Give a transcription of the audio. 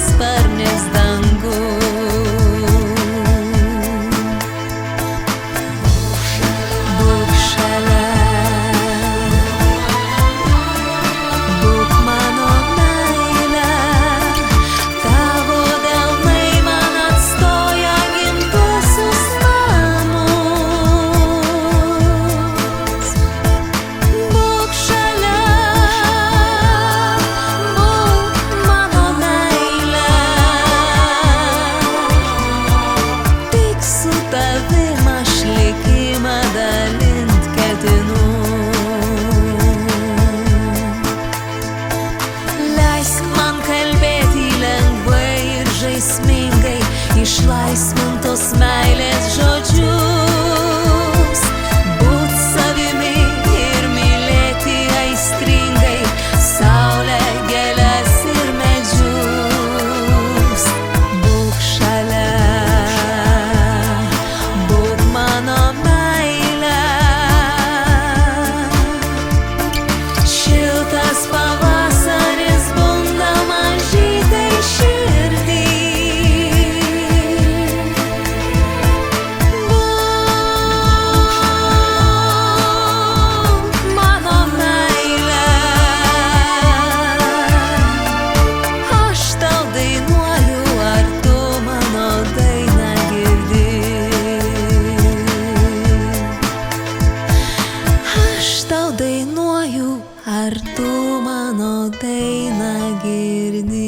sparnės dangų. Būk šalia, būk mano meile, tavo delnai man atstoja gimtuosius namus. Būk šalia, būk mano meile, tik su tavim aš likimą dalint ketinu. Leisk man kalbėti lengvai ir žaismingai, išlaisvintos meilės žodžius. Būt savimi ir mylėti aistringai, saulę, gėles ir medžius. Būk šalia, būk mano meile, šiltas pavasaris bunda mažytei širdį. Būk mano meile, aš tau dainuoju, ar tu mano dainą girdi? Aš tau dainuoju, ar tu mano dainą girdi?